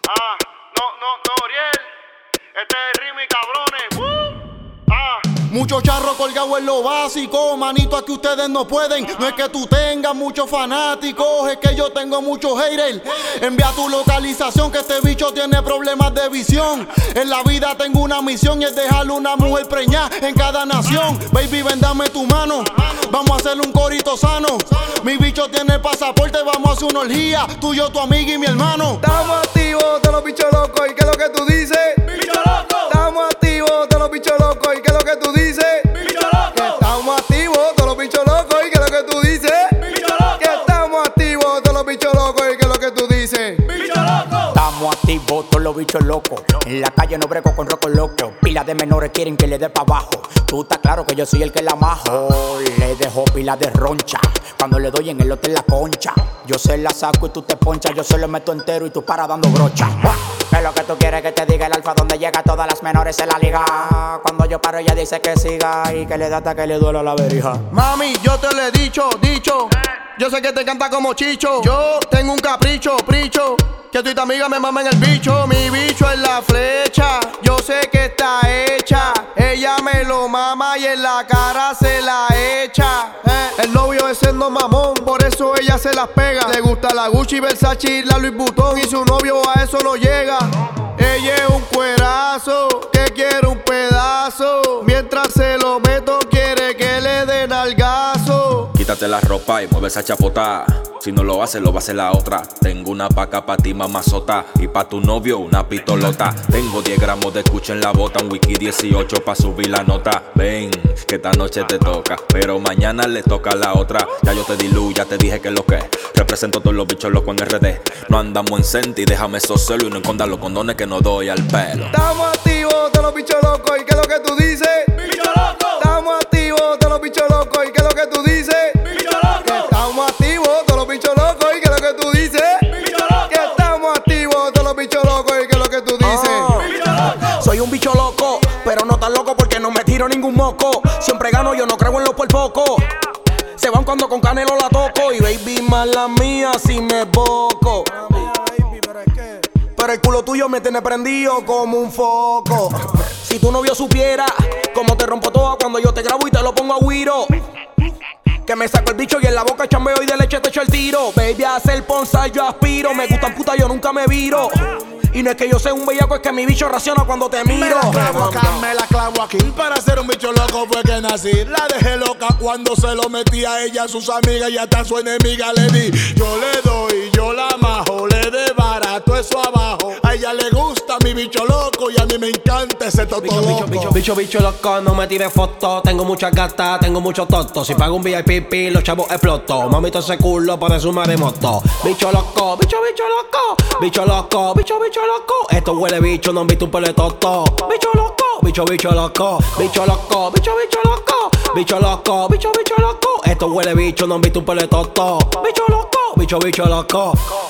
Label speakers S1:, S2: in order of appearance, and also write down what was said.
S1: Oriel. Este es Rimi, cabrones.
S2: Muchos charros colgados en lo básico, manito, aquí ustedes no pueden. No es que tú tengas muchos fanáticos, es que yo tengo muchos haters. Envía tu localización, que este bicho tiene problemas de visión. En la vida tengo una misión y es dejarle una mujer preñada en cada nación. Baby, ven, dame tu mano, vamos a hacerle un corito sano. Mi bicho tiene el pasaporte, vamos a hacer una orgía. Tú, yo, tu amiga y mi hermano.
S3: Estamos activos de los bichos locos, ¿y qué es lo que tú dices?
S1: ¡Bicho loco!
S3: Estamos activos de los bichos locos, ¿y qué es lo que tú dices?
S1: ¡Bicho loco!
S3: Que estamos activos de los bichos locos, ¿y qué es lo que tú dices?
S1: ¡Bicho loco!
S3: Que estamos activos de los bichos locos, ¿y qué es lo que tú dices?
S1: ¡Bicho loco!
S4: Estamos activos, todos los bichos locos. En la calle no breco con roco loco. Pilas de menores quieren que le dé pa' abajo. Tú estás claro que yo soy el que la majo. Le dejo pila de roncha cuando le doy en el hotel la concha. Yo se la saco y tú te ponchas. Yo se lo meto entero y tú para dando brocha. ¿Qué es lo que tú quieres que te diga el alfa? Donde llega todas las menores en la liga. Cuando yo paro ella dice que siga y que le da hasta que le duela la verija.
S3: Mami, yo te lo he dicho. Yo sé que te canta como Chicho. Yo tengo un capricho, que tú y tu amiga me mamen el bicho. Mi bicho es la flecha, yo sé que está hecha. Ella me lo mama y en la cara se la echa. El novio ese no mamón, por eso ella se las pega. Le gusta la Gucci, Versace y la Louis Vuitton, y su novio a eso no llega. Ella es un cuerazo que quiere un pedazo. Mientras se lo meto quiere que le den algazo.
S5: Quítate la ropa y mueve esa chapota. Si no lo hace, lo va a hacer la otra. Tengo una paca pa' ti, mamazota. Y pa' tu novio, una pistolota. Tengo 10 gramos de escucha en la bota. Un whisky 18 pa' subir la nota. Ven, que esta noche te toca, pero mañana le toca a la otra. Ya yo te di luz, ya te dije que lo que. Represento todos los bichos locos en RD. No andamos en Senti, déjame eso celo. Y no escondas los condones que no doy al pelo.
S3: Estamos activos de los bichos locos, ¿y qué es lo que tú dices?
S1: ¡Bicho loco!
S3: Estamos activos de los bichos locos, ¿y qué es lo que tú dices?
S1: ¡Bicho loco!
S3: Estamos activos de los bichos locos, ¿y qué es lo que tú dices?
S1: ¡Bicho loco!
S3: Que estamos activos de los bichos locos, ¿y qué es lo que tú dices?
S1: ¡Bicho loco!
S4: Soy un bicho loco, pero no tan loco porque no me tiro ningún moco. Siempre gano, yo no creo en los por poco. Se van cuando con Canelo la toco. Y baby, mala mía si me boco. Pero el culo tuyo me tiene prendido como un foco. Si tu novio supiera cómo te rompo toda cuando yo te grabo y te lo pongo a guiro. Que me saco el bicho y en la boca chambeo y de leche te echo el tiro. Baby, a hacer ponza yo aspiro. Me gustan puta, yo nunca me viro. Y no es que yo sea un bellaco, es que mi bicho raciona cuando te miro.
S2: Me la clavo aquí. Para ser un bicho loco fue que nací. La dejé loca cuando se lo metí a ella, a sus amigas y hasta a su enemiga le di. Yo le doy, yo la majo, le de barato eso abajo. A ella le gusta mi bicho loco y a mí me encanta ese toto loco.
S6: Bicho loco, no me tires foto. Tengo muchas gatas, tengo muchos totos. Si pago un VIP, los chavos exploto. Mamito ese culo parece un maremoto. Bicho loco, bicho loco. Bicho loco, bicho loco. Esto huele bicho, no han visto un peletoto. Bicho loco, bicho loco. Bicho loco, bicho loco. Bicho loco, bicho loco. Esto huele bicho, no han visto un peletoto. Bicho loco, bicho loco.